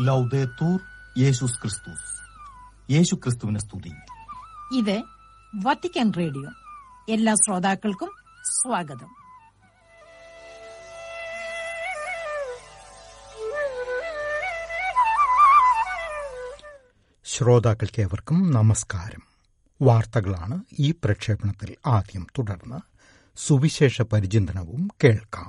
ലൗദേത്തൂർ യേശുസ് ക്രിസ്തുസ്. യേശു ക്രിസ്തുവിനെ സ്തുതി. ഇത് വത്തിക്കാൻ റേഡിയോ. എല്ലാ ശ്രോതാക്കൾക്കും സ്വാഗതം. ശ്രോതാക്കൾക്കേവർക്കും നമസ്കാരം. വാർത്തകളാണ് ഈ പ്രക്ഷേപണത്തിൽ ആദ്യം. തുടർന്ന് സുവിശേഷ പരിചിന്തനവും കേൾക്കാം.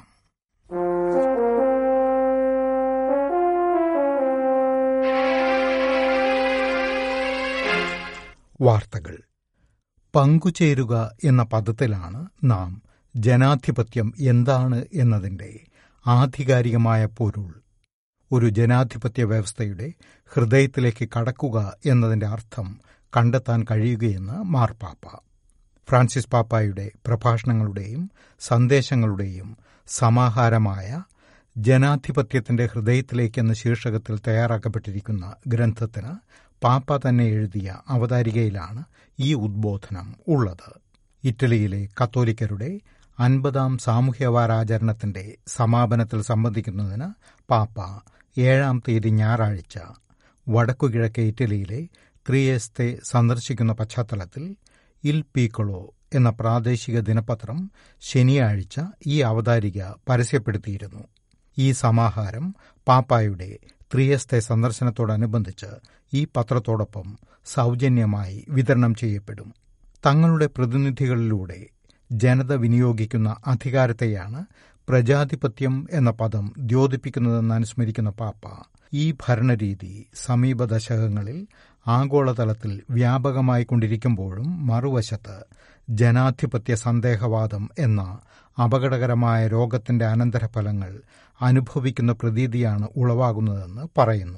വാർത്തകൾ. പങ്കുചേരുക എന്ന പദത്തിലാണ് നാം ജനാധിപത്യം എന്താണ് എന്നതിൻ്റെ ആധികാരികമായ പൊരുൾ, ഒരു ജനാധിപത്യ വ്യവസ്ഥയുടെ ഹൃദയത്തിലേക്ക് കടക്കുക എന്നതിൻ്റെ അർത്ഥം കണ്ടെത്താൻ കഴിയുകയെന്ന് മാർപ്പാപ്പ. ഫ്രാൻസിസ് പാപ്പായുടെ പ്രഭാഷണങ്ങളുടെയും സന്ദേശങ്ങളുടെയും സമാഹാരമായ ജനാധിപത്യത്തിന്റെ ഹൃദയത്തിലേക്ക് എന്ന ശീർഷകത്തിൽ തയ്യാറാക്കപ്പെട്ടിരിക്കുന്ന ഗ്രന്ഥത്തിന് പാപ്പ തന്നെ എഴുതിയ അവതാരികയിലാണ് ഈ ഉദ്ബോധനം ഉള്ളത്. ഇറ്റലിയിലെ കത്തോലിക്കരുടെ 50ാം സാമൂഹ്യവാരാചരണത്തിന്റെ സമാപനത്തിൽ സംബന്ധിക്കുന്നതിന് പാപ്പ 7-ാം തീയതി ഞായറാഴ്ച വടക്കുകിഴക്കേ ഇറ്റലിയിലെ ത്രിയേസ്തെ സന്ദർശിക്കുന്ന പശ്ചാത്തലത്തിൽ ഇൽ പീക്കോളോ എന്ന പ്രാദേശിക ദിനപത്രം ശനിയാഴ്ച ഈ അവതാരിക പരസ്യപ്പെടുത്തിയിരുന്നു. ഈ സമാഹാരം പാപ്പായുടെ ത്രിയേസ്തെ സന്ദർശനത്തോടനുബന്ധിച്ച് ഈ പത്രത്തോടൊപ്പം സൗജന്യമായി വിതരണം ചെയ്യപ്പെടും. തങ്ങളുടെ പ്രതിനിധികളിലൂടെ ജനത വിനിയോഗിക്കുന്ന അധികാരത്തെയാണ് പ്രജാധിപത്യം എന്ന പദം ദ്യോതിപ്പിക്കുന്നതെന്ന് അനുസ്മരിക്കുന്ന പാപ്പ, ഈ ഭരണരീതി സമീപ ദശകങ്ങളിൽ ആഗോളതലത്തിൽ വ്യാപകമായിക്കൊണ്ടിരിക്കുമ്പോഴും മറുവശത്ത് ജനാധിപത്യ സന്ദേഹവാദം എന്ന അപകടകരമായ രോഗത്തിന്റെ അനന്തരഫലങ്ങൾ അനുഭവിക്കുന്ന പ്രതീതിയാണ് ഉളവാകുന്നതെന്ന് പറയുന്നു.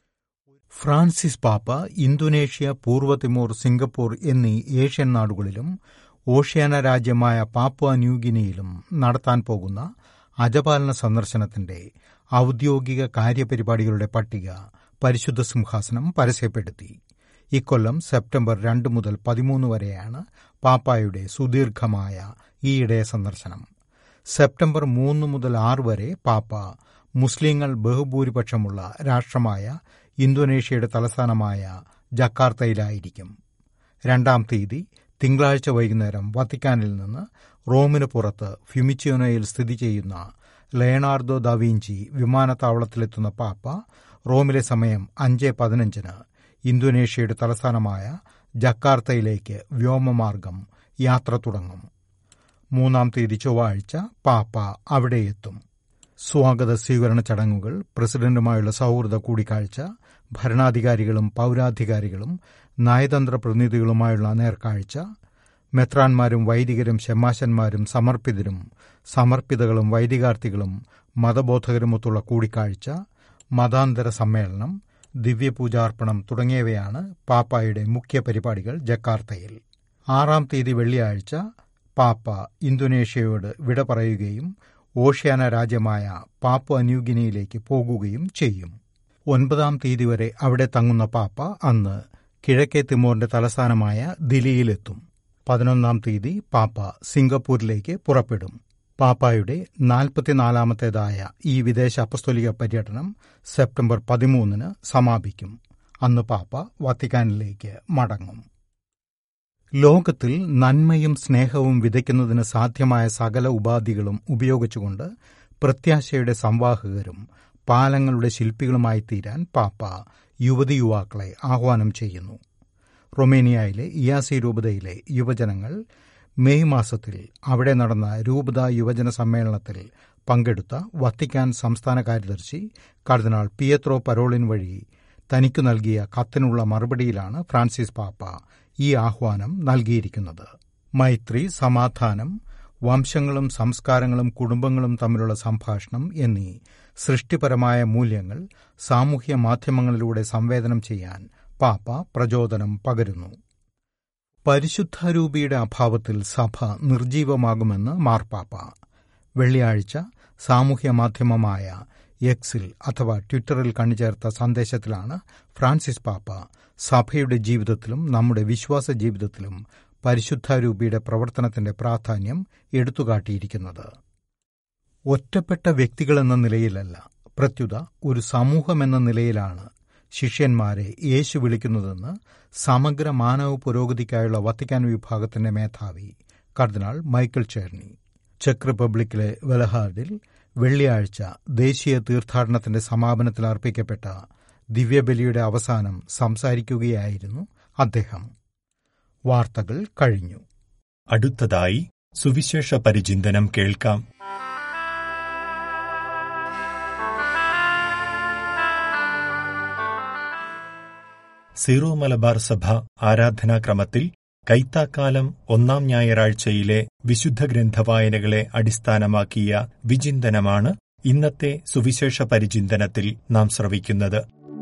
ഫ്രാൻസിസ് പാപ്പ ഇന്തോനേഷ്യ, പൂർവ്വ തിമോർ, സിംഗപ്പൂർ എന്നീ ഏഷ്യൻ നാടുകളിലും ഓഷ്യാന രാജ്യമായ പാപ്പുവ ന്യൂഗിനിയിലും നടത്താൻ പോകുന്ന അജപാലന സന്ദർശനത്തിന്റെ ഔദ്യോഗിക കാര്യപരിപാടികളുടെ പട്ടിക പരിശുദ്ധ സിംഹാസനം പരസ്യപ്പെടുത്തി. ഇക്കൊല്ലം സെപ്റ്റംബർ 2 മുതൽ 13 വരെയാണ് പാപ്പായുടെ സുദീർഘമായ ഈയിടെ സന്ദർശനം. സെപ്റ്റംബർ 3 മുതൽ 6 വരെ പാപ്പ മുസ്ലിങ്ങൾ ബഹുഭൂരിപക്ഷമുള്ള രാഷ്ട്രമായ ഇന്തോനേഷ്യയുടെ തലസ്ഥാനമായ ജക്കാർത്തയിലായിരിക്കും. 2-ാം തീയതി തിങ്കളാഴ്ച വൈകുന്നേരം വത്തിക്കാനിൽ നിന്ന് റോമിന് പുറത്ത് ഫ്യുമിച്ചിയോനോയിൽ സ്ഥിതി ചെയ്യുന്ന ലയനാർദോ ദാ വിഞ്ചി വിമാനത്താവളത്തിലെത്തുന്ന പാപ്പ റോമിലെ സമയം 5:15 ഇന്തോനേഷ്യയുടെ തലസ്ഥാനമായ ജക്കാർത്തയിലേക്ക് വ്യോമമാർഗം യാത്ര തുടങ്ങും. 3-ാം തീയതി ചൊവ്വാഴ്ച പാപ്പ അവിടെയെത്തും. സ്വാഗത സ്വീകരണ ചടങ്ങുകൾ, പ്രസിഡന്റുമായുള്ള സൗഹൃദ കൂടിക്കാഴ്ച, ഭരണാധികാരികളും പൌരാധികാരികളും നയതന്ത്ര പ്രതിനിധികളുമായുള്ള നേർക്കാഴ്ച, മെത്രാന്മാരും വൈദികരും ശമാശന്മാരും സമർപ്പിതരും സമർപ്പിതകളും വൈദികാർത്ഥികളും മതബോധകരുമൊത്തുള്ള കൂടിക്കാഴ്ച, മതാന്തര സമ്മേളനം, ദിവ്യപൂജാർപ്പണം തുടങ്ങിയവയാണ് പാപ്പായുടെ മുഖ്യ പരിപാടികൾ ജക്കാർത്തയിൽ. 6-ാം തീയതി വെള്ളിയാഴ്ച പാപ്പ ഇന്തോനേഷ്യയോട് വിട പറയുകയും ഓഷ്യാന രാജ്യമായ പാപ്പുവ ന്യൂഗിനിയിലേക്ക് പോകുകയും ചെയ്യും. 9-ാം തീയതി വരെ അവിടെ തങ്ങുന്ന പാപ്പ അന്ന് കിഴക്കേ തിമോറിന്റെ തലസ്ഥാനമായ ദില്ലിയിലെത്തും. 11-ാം തീയതി പാപ്പ സിംഗപ്പൂരിലേക്ക് പുറപ്പെടും. പാപ്പായുടെ 44-ാമത്തേതായ ഈ വിദേശ അപ്പസ്തോലിക പര്യടനം സെപ്റ്റംബർ 13 സമാപിക്കും. അന്ന് പാപ്പ വത്തിക്കാനിലേക്ക് മടങ്ങും. ലോകത്തിൽ നന്മയും സ്നേഹവും വിതയ്ക്കുന്നതിന് സാധ്യമായ സകല ഉപാധികളും ഉപയോഗിച്ചുകൊണ്ട് പ്രത്യാശയുടെ സംവാഹകരും പാലങ്ങളുടെ ശില്പികളുമായി തീരാൻ പാപ്പ യുവതി യുവാക്കളെ ആഹ്വാനം ചെയ്യുന്നു. റൊമേനിയയിലെ ഇയാസി രൂപതയിലെ യുവജനങ്ങൾ മെയ് മാസത്തിൽ അവിടെ നടന്ന രൂപതാ യുവജന സമ്മേളനത്തിൽ പങ്കെടുത്ത വത്തിക്കാൻ സംസ്ഥാന കാര്യദർശി കർദിനാൾ പിയത്രോ പരോളിൻ വഴി തനിക്കു നൽകിയ കത്തിനുള്ള മറുപടിയിലാണ് ഫ്രാൻസിസ് പാപ്പ ഈ ആഹ്വാനം നൽകിയിരിക്കുന്നത്. മൈത്രി, സമാധാനം, വംശങ്ങളും സംസ്കാരങ്ങളും കുടുംബങ്ങളും തമ്മിലുള്ള സംഭാഷണം എന്നീ സൃഷ്ടിപരമായ മൂല്യങ്ങൾ സാമൂഹ്യ മാധ്യമങ്ങളിലൂടെ സംവേദനം ചെയ്യാൻ പാപ്പ പ്രചോദനം പകരുന്നു. പരിശുദ്ധാരൂപിയുടെ അഭാവത്തിൽ സഭ നിർജീവമാകുമെന്ന് മാർപ്പാപ്പ. വെള്ളിയാഴ്ച സാമൂഹ്യ മാധ്യമമായ എക്സിൽ അഥവാ ട്വിറ്ററിൽ കണ്ടുചേർത്ത സന്ദേശത്തിലാണ് ഫ്രാൻസിസ് പാപ്പ സഭയുടെ ജീവിതത്തിലും നമ്മുടെ വിശ്വാസ ജീവിതത്തിലും പരിശുദ്ധാരൂപിയുടെ പ്രവർത്തനത്തിന്റെ പ്രാധാന്യം എടുത്തുകാട്ടിയിരിക്കുന്നത്. ഒറ്റപ്പെട്ട വ്യക്തികളെന്ന നിലയിലല്ല, പ്രത്യുത ഒരു സമൂഹമെന്ന നിലയിലാണ് ശിഷ്യന്മാരെ യേശു വിളിക്കുന്നതെന്ന് സമഗ്ര മാനവ പുരോഗതിക്കായുള്ള വത്തിക്കാൻ വിഭാഗത്തിന്റെ മേധാവി കർദിനാൾ മൈക്കിൾ ചേർണി ചെക്ക് റിപ്പബ്ലിക്കിലെ വെലഹാർഡിൽ വെള്ളിയാഴ്ച ദേശീയ തീർത്ഥാടനത്തിന്റെ സമാപനത്തിൽ അർപ്പിക്കപ്പെട്ട ദിവ്യബലിയുടെ അവസാനം സംസാരിക്കുകയായിരുന്നു അദ്ദേഹം. വാർത്തകൾ കഴിഞ്ഞു. അടുത്തതായി സുവിശേഷ പരിചിന്തനം കേൾക്കാം. സീറോ മലബാർ സഭ ആരാധനാക്രമത്തിൽ കൈത്താക്കാലം 1-ാം ഞായറാഴ്ചയിലെ വിശുദ്ധ ഗ്രന്ഥവായനകളെ അടിസ്ഥാനമാക്കിയ വിചിന്തനമാണ് ഇന്നത്തെ സുവിശേഷ പരിചിന്തനത്തിൽ നാം ശ്രവിക്കുന്നത്.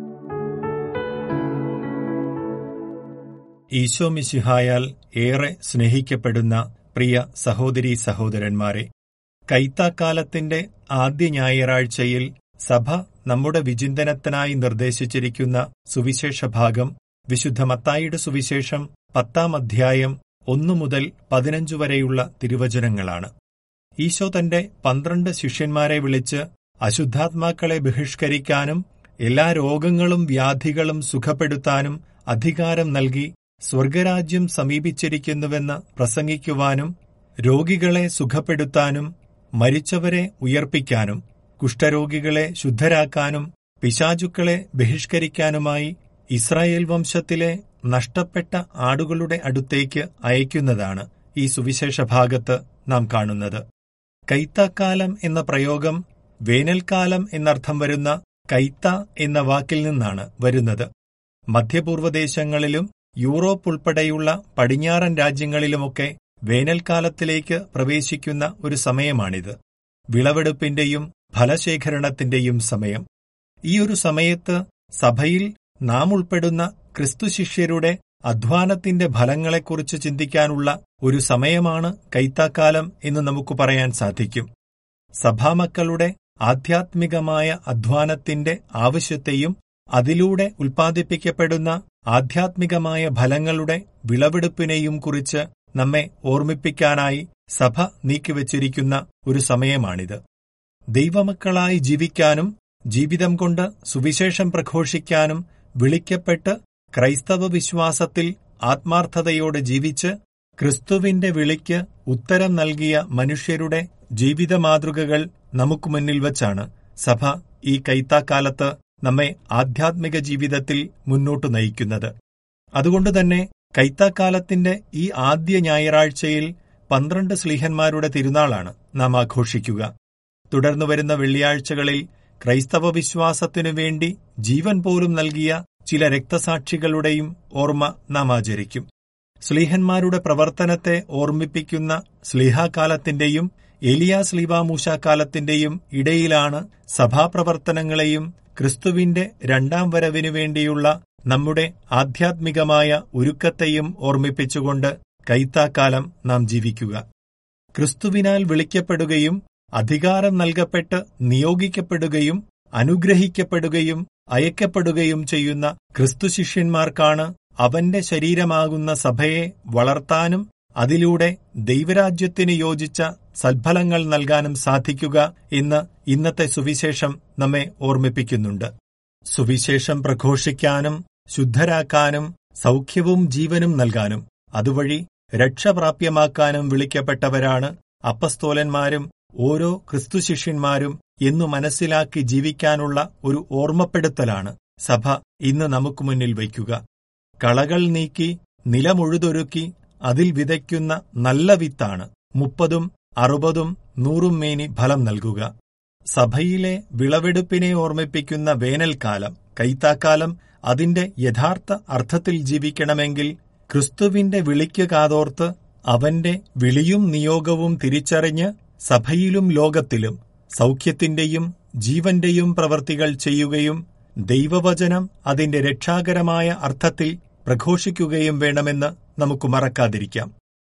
ഈശോ മിശിഹായാൽ ഏറെ സ്നേഹിക്കപ്പെടുന്ന പ്രിയ സഹോദരീ സഹോദരന്മാരെ, കൈത്താക്കാലത്തിന്റെ ആദ്യ ഞായറാഴ്ചയിൽ സഭ നമ്മുടെ വിചിന്തനത്തിനായി നിർദ്ദേശിച്ചിരിക്കുന്ന സുവിശേഷ ഭാഗം വിശുദ്ധ മത്തായിയുടെ സുവിശേഷം 10-ാം അധ്യായം 1 മുതൽ 15 വരെയുള്ള തിരുവചനങ്ങളാണ്. ഈശോ തന്റെ 12 ശിഷ്യന്മാരെ വിളിച്ച് അശുദ്ധാത്മാക്കളെ ബഹിഷ്കരിക്കാനും എല്ലാ രോഗങ്ങളും വ്യാധികളും സുഖപ്പെടുത്താനും അധികാരം നൽകി സ്വർഗരാജ്യം സമീപിച്ചിരിക്കുന്നുവെന്ന് പ്രസംഗിക്കുവാനും രോഗികളെ സുഖപ്പെടുത്താനും മരിച്ചവരെ ഉയർപ്പിക്കാനും കുഷ്ഠരോഗികളെ ശുദ്ധരാക്കാനും പിശാചുക്കളെ ബഹിഷ്കരിക്കാനുമായി ഇസ്രായേൽ വംശത്തിലെ നഷ്ടപ്പെട്ട ആടുകളുടെ അടുത്തേക്ക് അയക്കുന്നതാണ് ഈ സുവിശേഷ ഭാഗത്ത് നാം കാണുന്നത്. കൈത്താക്കാലം എന്ന പ്രയോഗം വേനൽക്കാലം എന്നർത്ഥം വരുന്ന കൈത്ത എന്ന വാക്കിൽ നിന്നാണ് വരുന്നത്. മധ്യപൂർവ്വദേശങ്ങളിലും യൂറോപ്പ് ഉൾപ്പെടെയുള്ള പടിഞ്ഞാറൻ രാജ്യങ്ങളിലുമൊക്കെ വേനൽക്കാലത്തിലേക്ക് പ്രവേശിക്കുന്ന ഒരു സമയമാണിത്. വിളവെടുപ്പിന്റെയും ഫലശേഖരണത്തിന്റെയും സമയം. ഈ ഒരു സമയത്ത് സഭയിൽ നാം ഉൾപ്പെടുന്ന ക്രിസ്തുശിഷ്യരുടെ അധ്വാനത്തിന്റെ ഫലങ്ങളെക്കുറിച്ച് ചിന്തിക്കാനുള്ള ഒരു സമയമാണ് കൈത്താക്കാലം എന്ന് നമുക്ക് പറയാൻ സാധിക്കും. സഭാമക്കളുടെ ആധ്യാത്മികമായ അധ്വാനത്തിന്റെ ആവശ്യത്തെയും അതിലൂടെ ഉൽപ്പാദിപ്പിക്കപ്പെടുന്ന ആധ്യാത്മികമായ ഫലങ്ങളുടെ വിളവെടുപ്പിനെയും കുറിച്ച് നമ്മെ ഓർമ്മിപ്പിക്കാനായി സഭ നീക്കിവച്ചിരിക്കുന്ന ഒരു സമയമാണിത്. ദൈവമക്കളായി ജീവിക്കാനും ജീവിതം കൊണ്ട് സുവിശേഷം പ്രഘോഷിക്കാനും വിളിക്കപ്പെട്ട് ക്രൈസ്തവ വിശ്വാസത്തിൽ ആത്മാർത്ഥതയോടെ ജീവിച്ച് ക്രിസ്തുവിന്റെ വിളിക്ക് ഉത്തരം നൽകിയ മനുഷ്യരുടെ ജീവിത മാതൃകകൾ നമുക്ക് മുന്നിൽ വച്ചാണ് സഭ ഈ കൈത്താക്കാലത്ത് നമ്മെ ആധ്യാത്മിക ജീവിതത്തിൽ മുന്നോട്ടു നയിക്കുന്നത്. അതുകൊണ്ടുതന്നെ കൈത്താക്കാലത്തിന്റെ ഈ ആദ്യ ഞായറാഴ്ചയിൽ 12 ശ്ലീഹന്മാരുടെ തിരുനാളാണ് നാം ആഘോഷിക്കുക. തുടർന്നു വരുന്ന വെള്ളിയാഴ്ചകളിൽ ക്രൈസ്തവ വിശ്വാസത്തിനു വേണ്ടി ജീവൻ പോലും നൽകിയ ചില രക്തസാക്ഷികളുടെയും ഓർമ്മ നാം ആചരിക്കും. ശ്ലീഹന്മാരുടെ പ്രവർത്തനത്തെ ഓർമ്മിപ്പിക്കുന്ന ശ്ലീഹാകാലത്തിന്റെയും എലിയാ ശ്ലീബാമൂശാകാലത്തിന്റെയും ഇടയിലാണ് സഭാപ്രവർത്തനങ്ങളെയും ക്രിസ്തുവിന്റെ 2-ാം വരവിനു വേണ്ടിയുള്ള നമ്മുടെ ആധ്യാത്മികമായ ഒരുക്കത്തെയും ഓർമ്മിപ്പിച്ചുകൊണ്ട് കൈത്താക്കാലം നാം ജീവിക്കുക. ക്രിസ്തുവിനാൽ വിളിക്കപ്പെടുകയും അധികാരം നൽകപ്പെട്ട് നിയോഗിക്കപ്പെടുകയും അനുഗ്രഹിക്കപ്പെടുകയും അയക്കപ്പെടുകയും ചെയ്യുന്ന ക്രിസ്തുശിഷ്യന്മാർക്കാണ് അവന്റെ ശരീരമാകുന്ന സഭയെ വളർത്താനും അതിലൂടെ ദൈവരാജ്യത്തിന് യോജിച്ച സദ്ഫലങ്ങൾ നൽകാനും സാധിക്കുക എന്ന് ഇന്നത്തെ സുവിശേഷം നമ്മെ ഓർമ്മിപ്പിക്കുന്നുണ്ട്. സുവിശേഷം പ്രഘോഷിക്കാനും ശുദ്ധരാക്കാനും സൗഖ്യവും ജീവനും നൽകാനും അതുവഴി രക്ഷപ്രാപ്യമാക്കാനും വിളിക്കപ്പെട്ടവരാണ് അപ്പസ്തോലന്മാരും ഓരോ ക്രിസ്തുശിഷ്യന്മാരും എന്നു മനസ്സിലാക്കി ജീവിക്കാനുള്ള ഒരു ഓർമ്മപ്പെടുത്തലാണ് സഭ ഇന്ന് നമുക്ക് മുന്നിൽ വയ്ക്കുക. കളകൾ നീക്കി നിലമുഴുതൊരുക്കി അതിൽ വിതയ്ക്കുന്ന നല്ല വിത്താണ് 30, 60, 100 മേനി ഫലം നൽകുക. സഭയിലെ വിളവെടുപ്പിനെ ഓർമ്മിപ്പിക്കുന്ന വേനൽക്കാലം കൈത്താക്കാലം അതിന്റെ യഥാർത്ഥ അർത്ഥത്തിൽ ജീവിക്കണമെങ്കിൽ ക്രിസ്തുവിന്റെ വിളിക്ക് കാതോർത്ത് അവന്റെ വിളിയും നിയോഗവും തിരിച്ചറിഞ്ഞ് സഭയിലും ലോകത്തിലും സൗഖ്യത്തിന്റെയും ജീവന്റെയും പ്രവൃത്തികൾ ചെയ്യുകയും ദൈവവചനം അതിന്റെ രക്ഷാകരമായ അർത്ഥത്തിൽ പ്രഘോഷിക്കുകയും വേണമെന്ന് നമുക്ക് മറക്കാതിരിക്കാം.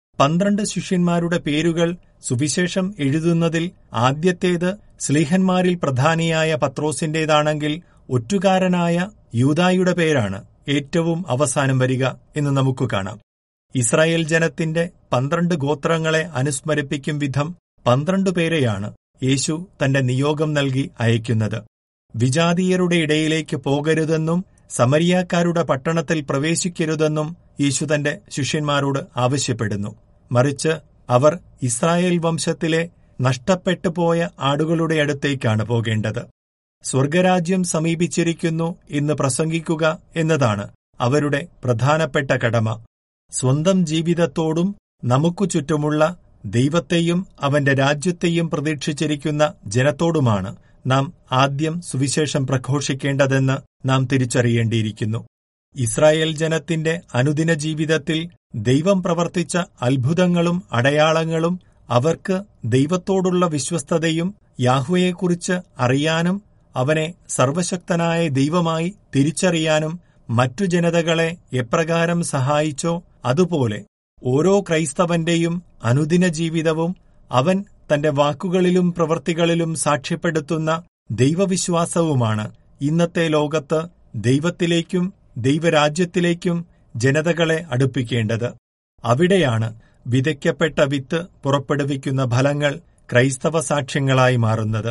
12 ശിഷ്യന്മാരുടെ പേരുകൾ സുവിശേഷം എഴുതുന്നതിൽ ആദ്യത്തേത് ശ്ലീഹന്മാരിൽ പ്രധാനിയായ പത്രോസിന്റേതാണെങ്കിൽ ഒറ്റുകാരനായ യൂദായുടെ പേരാണ് ഏറ്റവും അവസാനം വരിക എന്ന് നമുക്ക് കാണാം. ഇസ്രായേൽ ജനത്തിന്റെ 12 ഗോത്രങ്ങളെ അനുസ്മരിപ്പിക്കും വിധം 12 പേരെയാണ് യേശു തന്റെ നിയോഗം നൽകി അയക്കുന്നത്. വിജാതീയരുടെ ഇടയിലേക്ക് പോകരുതെന്നും സമരിയാക്കാരുടെ പട്ടണത്തിൽ പ്രവേശിക്കരുതെന്നും യേശു തന്റെ ശിഷ്യന്മാരോട് ആവശ്യപ്പെടുന്നു. മറിച്ച് അവർ ഇസ്രായേൽ വംശത്തിലെ നഷ്ടപ്പെട്ടുപോയ ആടുകളുടെ അടുത്തേക്കാണ് പോകേണ്ടത്. സ്വർഗരാജ്യം സമീപിച്ചിരിക്കുന്നു എന്ന് പ്രസംഗിക്കുക എന്നതാണ് അവരുടെ പ്രധാനപ്പെട്ട കടമ. സ്വന്തം ജീവിതത്തോടും നമുക്കു ചുറ്റുമുള്ള ദൈവത്തെയും അവന്റെ രാജ്യത്തെയും പ്രതീക്ഷിച്ചിരിക്കുന്ന ജനത്തോടുമാണ് നാം ആദ്യം സുവിശേഷം പ്രഘോഷിക്കേണ്ടതെന്ന് നാം തിരിച്ചറിയേണ്ടിയിരിക്കുന്നു. ഇസ്രായേൽ ജനത്തിന്റെ അനുദിന ജീവിതത്തിൽ ദൈവം പ്രവർത്തിച്ച അത്ഭുതങ്ങളും അടയാളങ്ങളും അവർക്ക് ദൈവത്തോടുള്ള വിശ്വസ്തതയും യാഹ്വയെക്കുറിച്ച് അറിയാനും അവനെ സർവശക്തനായ ദൈവമായി തിരിച്ചറിയാനും മറ്റു ജനതകളെ എപ്രകാരം സഹായിച്ചോ അതുപോലെ ഓരോ ക്രൈസ്തവന്റെയും അനുദിന ജീവിതവും അവൻ തന്റെ വാക്കുകളിലും പ്രവൃത്തികളിലും സാക്ഷ്യപ്പെടുത്തുന്ന ദൈവവിശ്വാസവുമാണ് ഇന്നത്തെ ലോകത്ത് ദൈവത്തിലേക്കും ദൈവരാജ്യത്തിലേക്കും ജനതകളെ അടുപ്പിക്കേണ്ടത്. അവിടെയാണ് വിതയ്ക്കപ്പെട്ട വിത്ത് പുറപ്പെടുവിക്കുന്ന ഫലങ്ങൾ ക്രൈസ്തവ സാക്ഷ്യങ്ങളായി മാറുന്നത്.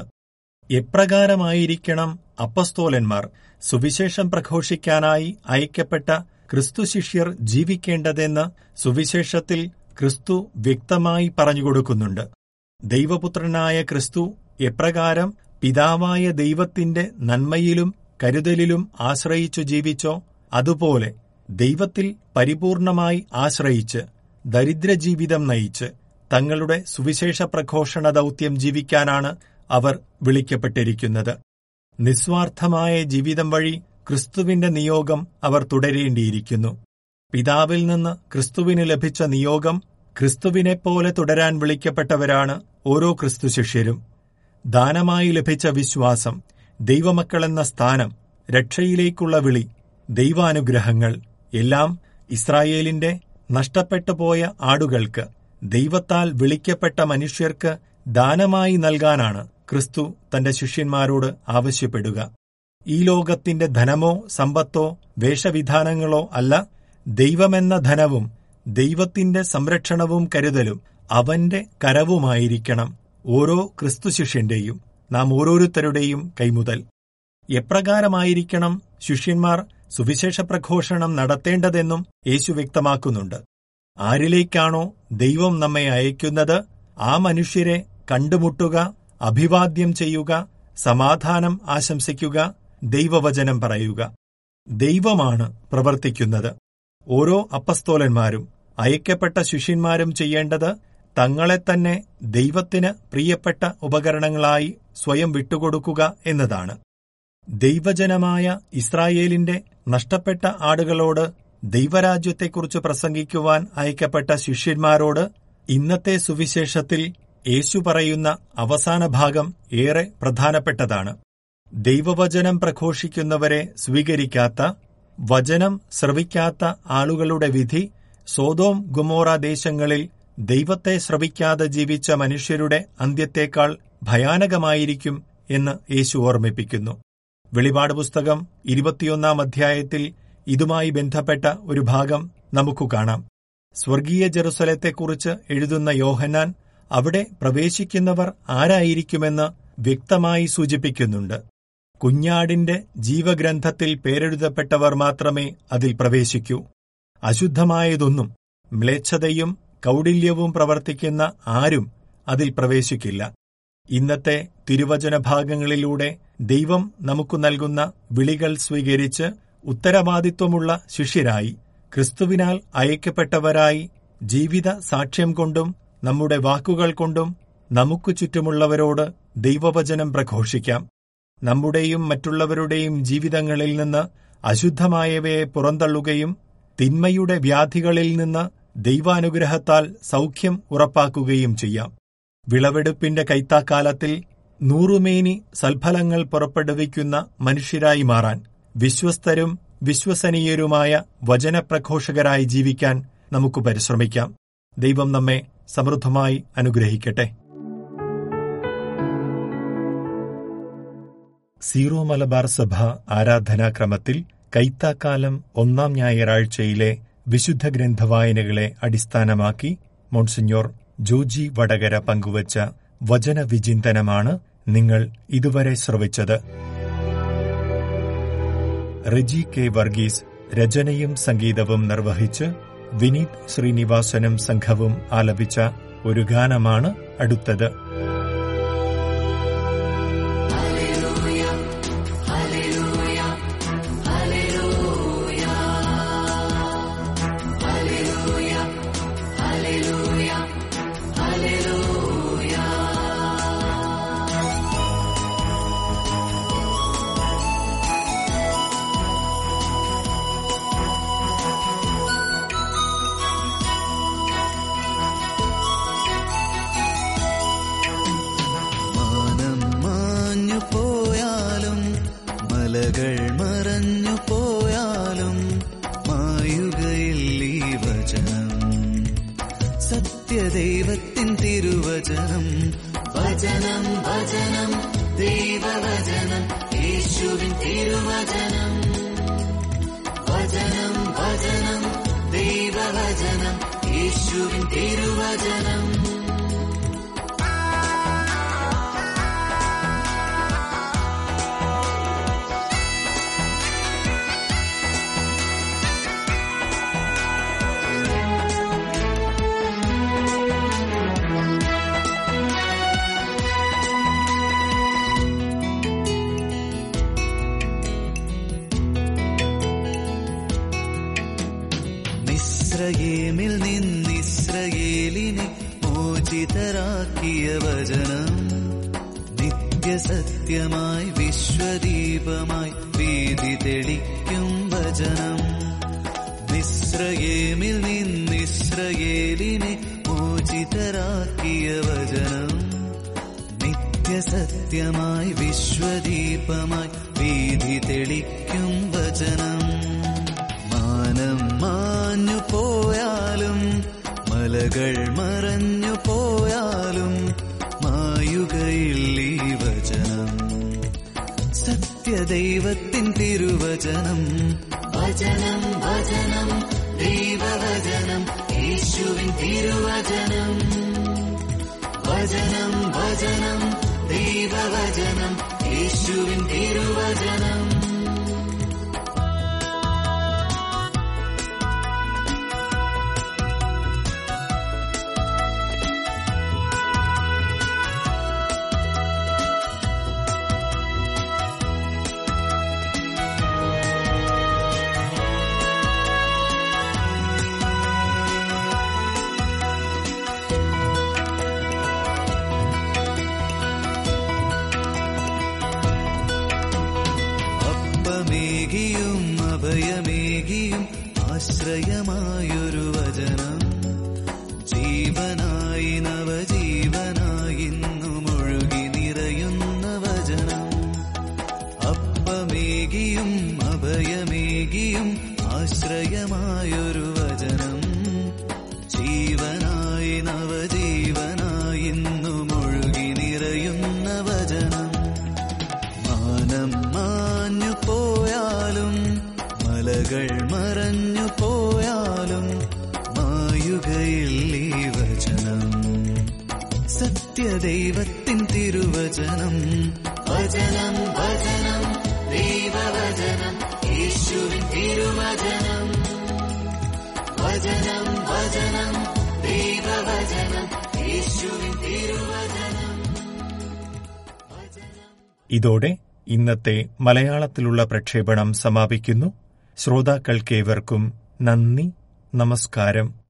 എപ്രകാരമായിരിക്കണം അപ്പസ്തോലന്മാർ സുവിശേഷം പ്രഘോഷിക്കാനായി അയക്കപ്പെട്ട ക്രിസ്തു ശിഷ്യർ ജീവിക്കേണ്ടതെന്ന് സുവിശേഷത്തിൽ ക്രിസ്തു വ്യക്തമായി പറഞ്ഞുകൊടുക്കുന്നുണ്ട്. ദൈവപുത്രനായ ക്രിസ്തു എപ്രകാരം പിതാവായ ദൈവത്തിന്റെ നന്മയിലും കരുതലിലും ആശ്രയിച്ചു ജീവിച്ചോ അതുപോലെ ദൈവത്തിൽ പരിപൂർണമായി ആശ്രയിച്ച് ദരിദ്രജീവിതം നയിച്ച് തങ്ങളുടെ സുവിശേഷ പ്രഘോഷണ ദൗത്യം ജീവിക്കാനാണ് അവർ വിളിക്കപ്പെട്ടിരിക്കുന്നത്. നിസ്വാർത്ഥമായ ജീവിതം വഴി ക്രിസ്തുവിന്റെ നിയോഗം അവർ തുടരേണ്ടിയിരിക്കുന്നു. പിതാവിൽ നിന്ന് ക്രിസ്തുവിന് ലഭിച്ച നിയോഗം ക്രിസ്തുവിനെപ്പോലെ തുടരാൻ വിളിക്കപ്പെട്ടവരാണ് ഓരോ ക്രിസ്തു ശിഷ്യരും. ദാനമായി ലഭിച്ച വിശ്വാസം, ദൈവമക്കളെന്ന സ്ഥാനം, രക്ഷയിലേക്കുള്ള വിളി, ദൈവാനുഗ്രഹങ്ങൾ എല്ലാം ഇസ്രായേലിന്റെ നഷ്ടപ്പെട്ടുപോയ ആടുകൾക്ക്, ദൈവത്താൽ വിളിക്കപ്പെട്ട മനുഷ്യർക്ക് ദാനമായി നൽകാനാണ് ക്രിസ്തു തന്റെ ശിഷ്യന്മാരോട് ആവശ്യപ്പെടുക. ഈ ലോകത്തിന്റെ ധനമോ സമ്പത്തോ വേഷവിധാനങ്ങളോ അല്ല, ദൈവമെന്ന ധനവും ദൈവത്തിന്റെ സംരക്ഷണവും കരുതലും അവന്റെ കരവുമായിരിക്കണം ഓരോ ക്രിസ്തുശിഷ്യന്റെയും, നാം ഓരോരുത്തരുടെയും കൈമുതൽ. എപ്രകാരമായിരിക്കണം ശിഷ്യന്മാർ സുവിശേഷ പ്രഘോഷണം നടത്തേണ്ടതെന്നും യേശു വ്യക്തമാക്കുന്നുണ്ട്. ആരിലേക്കാണോ ദൈവം നമ്മെ അയക്കുന്നത് ആ മനുഷ്യരെ കണ്ടുമുട്ടുക, അഭിവാദ്യം ചെയ്യുക, സമാധാനം ആശംസിക്കുക, ദൈവവചനം പറയുക. ദൈവമാണ് പ്രവർത്തിക്കുന്നത്. ഓരോ അപ്പസ്തോലന്മാരും അയക്കപ്പെട്ട ശിഷ്യന്മാരും ചെയ്യേണ്ടത് തങ്ങളെത്തന്നെ ദൈവത്തിന് പ്രിയപ്പെട്ട ഉപകരണങ്ങളായി സ്വയം വിട്ടുകൊടുക്കുക എന്നതാണ്. ദൈവജനമായ ഇസ്രായേലിന്റെ നഷ്ടപ്പെട്ട ആടുകളോട് ദൈവരാജ്യത്തെക്കുറിച്ച് പ്രസംഗിക്കുവാൻ അയക്കപ്പെട്ട ശിഷ്യന്മാരോട് ഇന്നത്തെ സുവിശേഷത്തിൽ യേശു പറയുന്ന അവസാന ഭാഗം ഏറെ പ്രധാനപ്പെട്ടതാണ്. ദൈവവചനം പ്രഘോഷിക്കുന്നവരെ സ്വീകരിക്കാത്ത, വചനം ശ്രവിക്കാത്ത ആളുകളുടെ വിധി സോദോം ഗൊമോറ ദേശങ്ങളിൽ ദൈവത്തെ ശ്രവിക്കാതെ ജീവിച്ച മനുഷ്യരുടെ അന്ത്യത്തേക്കാൾ ഭയാനകമായിരിക്കും എന്ന് യേശു ഓർമ്മിപ്പിക്കുന്നു. വെളിപാട് പുസ്തകം 21 അധ്യായത്തിൽ ഇതുമായി ബന്ധപ്പെട്ട ഒരു ഭാഗം നമുക്കു കാണാം. സ്വർഗീയ ജെറുസലേത്തെക്കുറിച്ച് എഴുതുന്ന യോഹന്നാൻ അവിടെ പ്രവേശിക്കുന്നവർ ആരായിരിക്കുമെന്ന് വ്യക്തമായി സൂചിപ്പിക്കുന്നുണ്ട്. കുഞ്ഞാടിന്റെ ജീവഗ്രന്ഥത്തിൽ പേരെഴുതപ്പെട്ടവർ മാത്രമേ അതിൽ പ്രവേശിക്കൂ. അശുദ്ധമായതൊന്നും മ്ലേച്ഛതയും കൗടില്യവും പ്രവർത്തിക്കുന്ന ആരും അതിൽ പ്രവേശിക്കില്ല. ഇന്നത്തെ തിരുവചന ഭാഗങ്ങളിലൂടെ ദൈവം നമുക്കു നൽകുന്ന വിളികൾ സ്വീകരിച്ച് ഉത്തരവാദിത്വമുള്ള ശിഷ്യരായി, ക്രിസ്തുവിനാൽ അയക്കപ്പെട്ടവരായി ജീവിത സാക്ഷ്യം കൊണ്ടും നമ്മുടെ വാക്കുകൾ കൊണ്ടും നമുക്കു ചുറ്റുമുള്ളവരോട് ദൈവവചനം പ്രഘോഷിക്കാം. നമ്മുടെയും മറ്റുള്ളവരുടെയും ജീവിതങ്ങളിൽ നിന്ന് അശുദ്ധമായവയെ പുറന്തള്ളുകയും തിന്മയുടെ വ്യാധികളിൽ നിന്ന് ദൈവാനുഗ്രഹത്താൽ സൗഖ്യം ഉറപ്പാക്കുകയും ചെയ്യാം. വിളവെടുപ്പിന്റെ കൈത്താക്കാലത്തിൽ നൂറുമേനി സൽഫലങ്ങൾ പുറപ്പെടുവിക്കുന്ന മനുഷ്യരായി മാറാൻ, വിശ്വസ്തരും വിശ്വസനീയരുമായ വചനപ്രഘോഷകരായി ജീവിക്കാൻ നമുക്ക് പരിശ്രമിക്കാം. ദൈവം നമ്മെ സമൃദ്ധമായി അനുഗ്രഹിക്കട്ടെ. സീറോ മലബാർ സഭ ആരാധനാക്രമത്തിൽ കൈത്താക്കാലം 1 ഞായറാഴ്ചയിലെ വിശുദ്ധ ഗ്രന്ഥവായനകളെ അടിസ്ഥാനമാക്കി മോൺസിഞ്ഞോർ ജോജി വടകര പങ്കുവച്ച വചനവിചിന്തനമാണ് നിങ്ങൾ ഇതുവരെ ശ്രവിച്ചത്. റെജി കെ വർഗീസ് രചനയും സംഗീതവും നിർവഹിച്ച് വിനീത് ശ്രീനിവാസനും സംഘവും ആലപിച്ച ഒരു ഗാനമാണ് അടുത്തത്. മറഞ്ഞു പോയാലും മായുകയിൽ ഈ വചനം, സത്യദൈവത്തിൻ തിരുവചനം. വചനം വചനം ദൈവവചനം, യേശുവിൻ തിരുവചനം. വചനം വചനം ദൈവവചനം, യേശുവിൻ തിരുവചനം. ഇസ്രയേലിൽ നിന്നിസ്രയേലിനെ മോചിതരാക്കിയ വചനം, നിത്യസത്യമായി വിശ്വദീപമായി വീതി തെളിക്കും വചനം. ഇസ്രയേലിൽ നിന്നിസ്രയേലിനെ മോചിതരാക്കിയ വചനം, നിത്യസത്യമായി വിശ്വദീപമായി വീതി തെളിക്കും വചനം. മാനം മാഞ്ഞു പോയാലും മലകൾ മറഞ്ഞു പോയാലും മായുകയിൽ ഈ വചനം, സത്യദൈവത്തിൻ തിരുവചനം. വചനം വചനം ദൈവവചനം, യേശുവിൻ തിരുവചനം. വചനം വചനം ദൈവവചനം, യേശുവിൻ തിരുവചനം. അപ്പമേകിയും അഭയമേകിയും ആശ്രയമായൊരു വചനം, ജീവനായി നവജീവനായി ഇന്നും ഒഴുകി നിറയുന്ന വചനം. അപ്പമേകിയും അഭയമേകിയും ആശ്രയമായൊരു വചനം, ജീവനായി നവജീവനായി ഇന്നും ഒഴുകി നിറയുന്ന വചനം. മാനം മാഞ്ഞു പോയാലും മലകൾ മറഞ്ഞു പോയാലും മായുകയിൽ ഈ വചനം, സത്യദൈവത്തിൻ തിരുവചനം. വചനം വചനം ദൈവവചനം, യേശുവിൻ തിരുവചനം. വചനം വചനം ദൈവവചനം, യേശുവിൻ തിരുവചനം. ഇതോടെ ഇന്നത്തെ മലയാളത്തിലുള്ള പ്രക്ഷേപണം സമാപിക്കുന്നു. ശ്രോതാക്കൾക്കേവർക്കും നന്ദി, നമസ്കാരം.